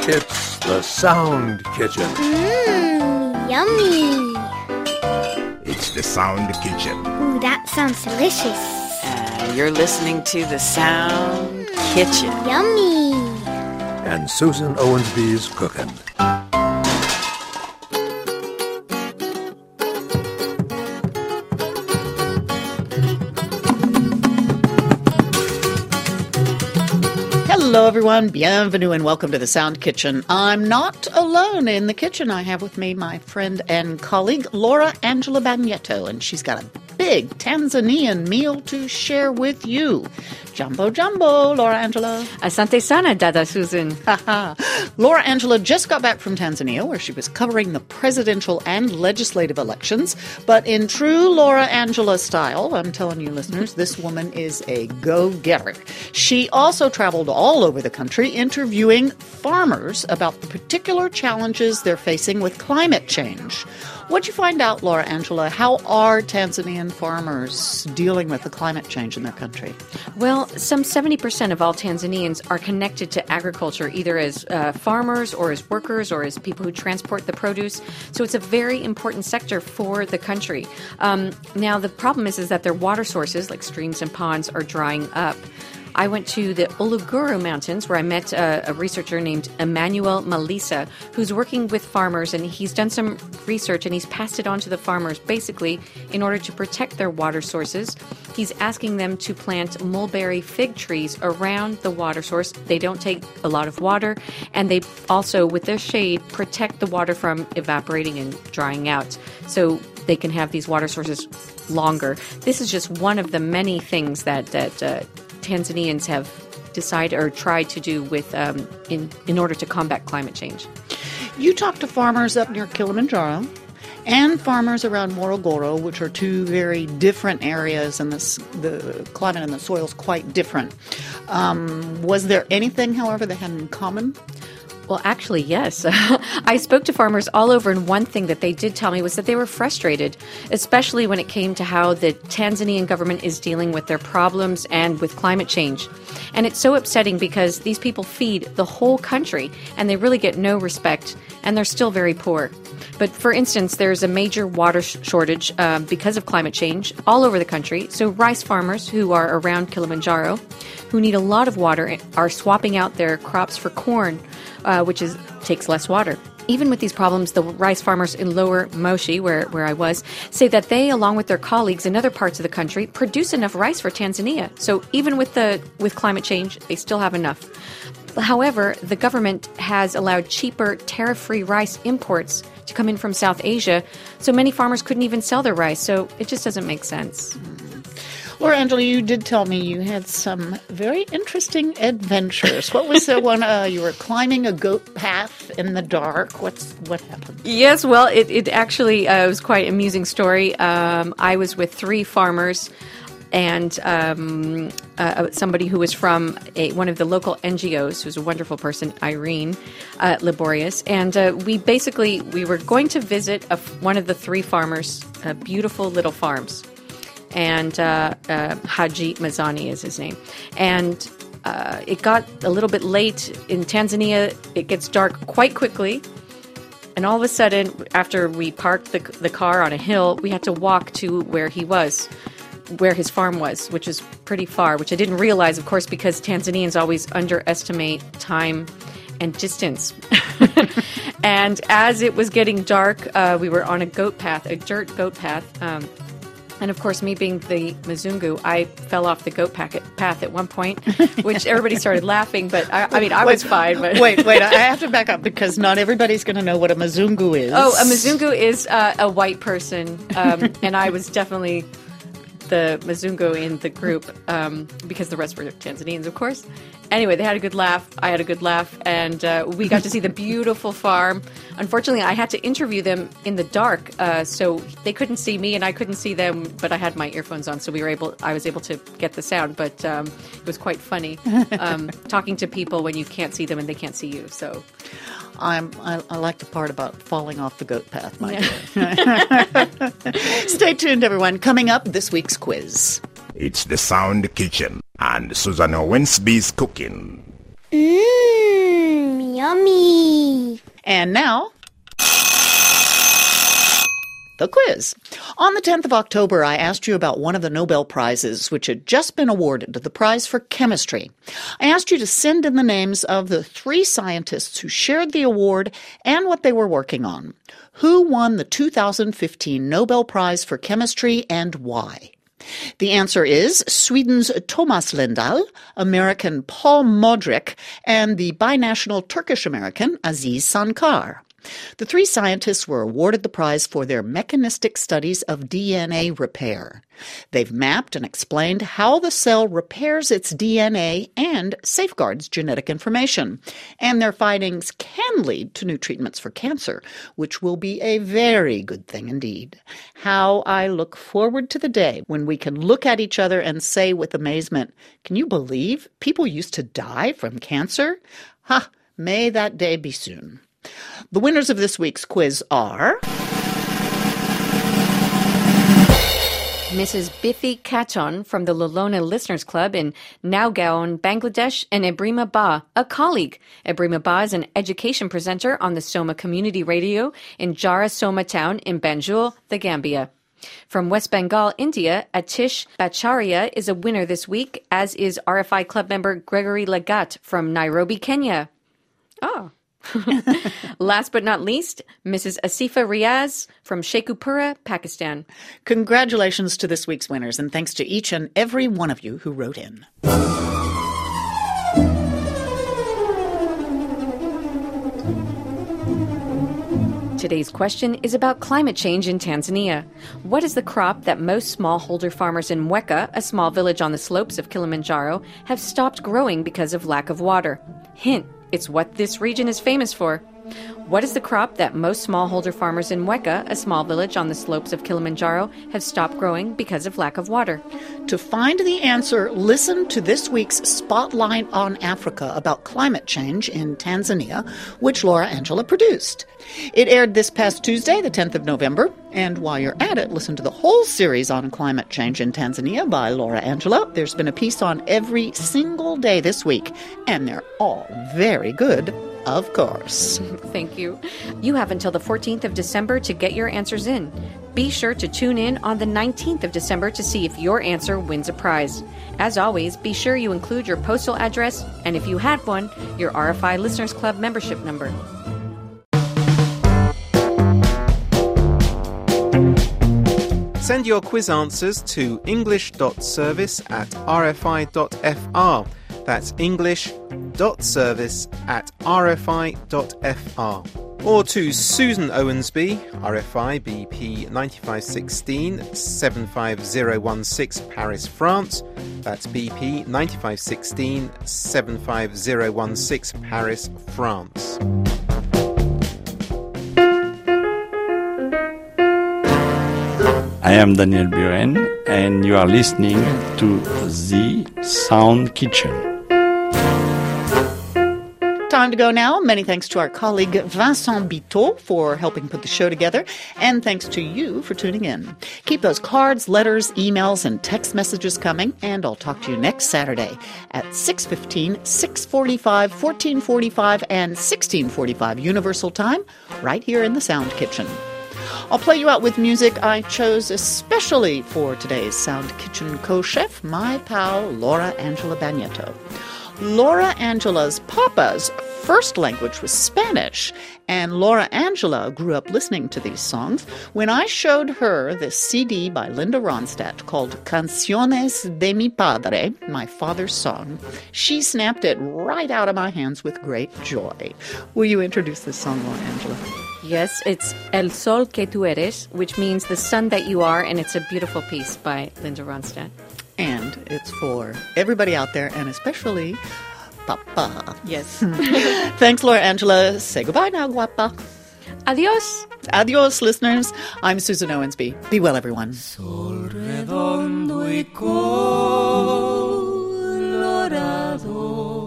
It's the Sound Kitchen. Yummy. It's the Sound Kitchen. Ooh, that sounds delicious. You're listening to the Sound Kitchen. Yummy. And Susan Owensby's cooking. Hello, everyone. Bienvenue and welcome to the Sound Kitchen. I'm not alone in the kitchen. I have with me my friend and colleague, Laura Angela Bagneto, and she's got a big Tanzanian meal to share with you. Jumbo, jumbo, Laura Angela. Asante sana, Dada Susan. Laura Angela just got back from Tanzania, where she was covering the presidential and legislative elections. But in true Laura Angela style, I'm telling you, listeners, this woman is a go-getter. She also traveled all over the country interviewing farmers about the particular challenges they're facing with climate change. What'd you find out, Laura Angela? How are Tanzanian farmers dealing with the climate change in their country? Well, some 70% of all Tanzanians are connected to agriculture, either as farmers or as workers or as people who transport the produce. So it's a very important sector for the country. Now, the problem is that their water sources, like streams and ponds, are drying up. I went to the Uluguru Mountains, where I met a researcher named Emmanuel Malisa, who's working with farmers, and he's done some research, and he's passed it on to the farmers, basically, in order to protect their water sources. He's asking them to plant mulberry fig trees around the water source. They don't take a lot of water, and they also, with their shade, protect the water from evaporating and drying out. So they can have these water sources longer. This is just one of the many things that Tanzanians have decided or tried to do with in order to combat climate change. You talked to farmers up near Kilimanjaro and farmers around Morogoro, which are two very different areas, and the climate and the soil is quite different. Was there anything, however, they had in common? Well, actually, yes. I spoke to farmers all over, and one thing that they did tell me was that they were frustrated, especially when it came to how the Tanzanian government is dealing with their problems and with climate change. And it's so upsetting because these people feed the whole country, and they really get no respect, and they're still very poor. But for instance, there's a major water shortage because of climate change all over the country. So rice farmers who are around Kilimanjaro, who need a lot of water, are swapping out their crops for corn, which takes less water. Even with these problems, the rice farmers in Lower Moshi, where I was, say that they, along with their colleagues in other parts of the country, produce enough rice for Tanzania. So even with climate change, they still have enough. However, the government has allowed cheaper tariff-free rice imports to come in from South Asia, so many farmers couldn't even sell their rice, so it just doesn't make sense. Laura Angela, you did tell me you had some very interesting adventures. What was the one? You were climbing a goat path in the dark. What happened? Yes, well, it actually was quite an amusing story. I was with three farmers and somebody who was from one of the local NGOs, who's a wonderful person, Irene Laborious. And we were going to visit one of the three farmers' beautiful little farms. And Haji Mazani is his name. And it got a little bit late. In Tanzania, it gets dark quite quickly. And all of a sudden, after we parked the car on a hill, we had to walk to where his farm was, which is pretty far, which I didn't realize, of course, because Tanzanians always underestimate time and distance. And as it was getting dark, we were on a dirt goat path. And of course, me being the Mzungu, I fell off the goat path at one point, which everybody started laughing. But I was fine. But wait, I have to back up because not everybody's going to know what a Mzungu is. Oh, a Mzungu is a white person, and I was definitely the Mzungu in the group because the rest were Tanzanians, of course. Anyway, they had a good laugh. I had a good laugh, and we got to see the beautiful farm. Unfortunately, I had to interview them in the dark, so they couldn't see me and I couldn't see them. But I had my earphones on, so I was able to get the sound. But it was quite funny talking to people when you can't see them and they can't see you. So. I like the part about falling off the goat path, my dear. Stay tuned, everyone. Coming up, this week's quiz. It's the Sound Kitchen, and Susan Owensby's cooking. Yummy. Yummy. And now, the quiz. On the 10th of October, I asked you about one of the Nobel Prizes, which had just been awarded, the prize for chemistry. I asked you to send in the names of the 3 scientists who shared the award and what they were working on. Who won the 2015 Nobel Prize for Chemistry and why? The answer is Sweden's Thomas Lindahl, American Paul Modrich, and the binational Turkish-American Aziz Sankar. The 3 scientists were awarded the prize for their mechanistic studies of DNA repair. They've mapped and explained how the cell repairs its DNA and safeguards genetic information. And their findings can lead to new treatments for cancer, which will be a very good thing indeed. How I look forward to the day when we can look at each other and say with amazement, "Can you believe people used to die from cancer?" Ha! May that day be soon. The winners of this week's quiz are Mrs. Bithi Kachon from the Lolona Listeners Club in Nowgaon, Bangladesh, and Ebrima Ba, a colleague. Ebrima Ba is an education presenter on the Soma Community Radio in Jara Soma Town in Banjul, the Gambia. From West Bengal, India, Atish Bacharya is a winner this week, as is RFI club member Gregory Lagat from Nairobi, Kenya. Oh. Last but not least, Mrs. Asifa Riaz from Sheikhupura, Pakistan. Congratulations to this week's winners, and thanks to each and every one of you who wrote in. Today's question is about climate change in Tanzania. What is the crop that most smallholder farmers in Mweka, a small village on the slopes of Kilimanjaro, have stopped growing because of lack of water? Hint, it's what this region is famous for. What is the crop that most smallholder farmers in Mweka, a small village on the slopes of Kilimanjaro, have stopped growing because of lack of water? To find the answer, listen to this week's Spotlight on Africa about climate change in Tanzania, which Laura Angela produced. It aired this past Tuesday, the 10th of November, and while you're at it, listen to the whole series on climate change in Tanzania by Laura Angela. There's been a piece on every single day this week, and they're all very good, of course. Thank you. You have until the 14th of December to get your answers in. Be sure to tune in on the 19th of December to see if your answer wins a prize. As always, be sure you include your postal address, and if you had one, your RFI Listeners Club membership number. Send your quiz answers to english.service@rfi.fr. That's english.service@rfi.fr. Or to Susan Owensby, RFI BP 9516 75016 Paris, France. That's BP 9516 75016 Paris, France. I am Daniel Buren, and you are listening to The Sound Kitchen. Time to go now. Many thanks to our colleague Vincent Biteau for helping put the show together, and thanks to you for tuning in. Keep those cards, letters, emails, and text messages coming, and I'll talk to you next Saturday at 6:15, 6:45, 14:45, and 16:45 Universal Time, right here in the Sound Kitchen. I'll play you out with music I chose especially for today's Sound Kitchen co-chef, my pal Laura Angela Bagneto. Laura Angela's papa's first language was Spanish, and Laura Angela grew up listening to these songs. When I showed her this CD by Linda Ronstadt called Canciones de mi Padre, my father's song, she snapped it right out of my hands with great joy. Will you introduce this song, Laura Angela? Yes, it's El Sol que tú eres, which means the sun that you are, and it's a beautiful piece by Linda Ronstadt. And it's for everybody out there, and especially Papa. Yes. Thanks, Laura Angela. Say goodbye now, guapa. Adios. Adios, listeners. I'm Susan Owensby. Be well, everyone. Sol redondo y colorado,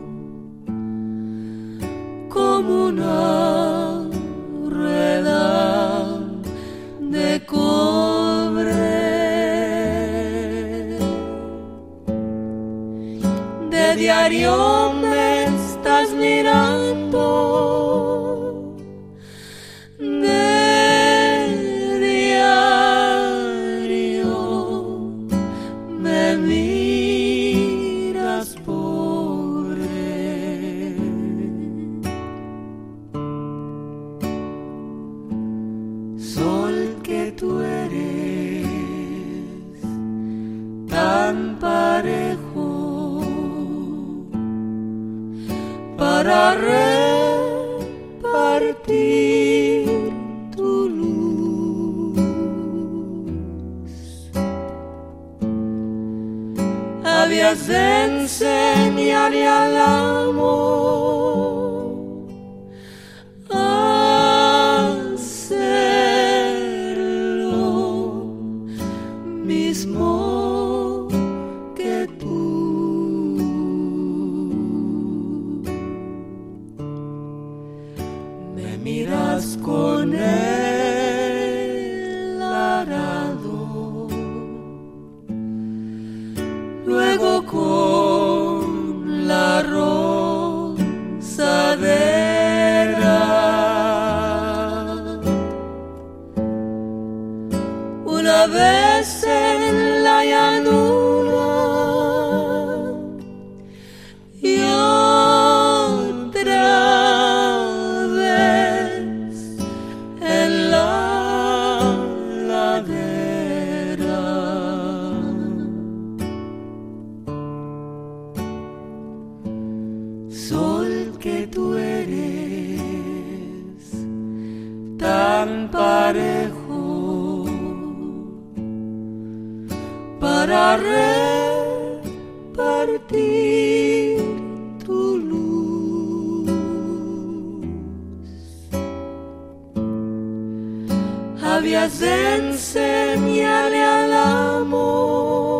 como una rueda de cobre, de diario me estás mirando habías de enseñarle al amor a ser lo mismo que tú. Me miras con el arado, luego con la rozadera. Una vez en la llanura y otra vez en la ladera. Sol que tú eres tan parejo para repartir tu luz. Habías de enseñarle al amor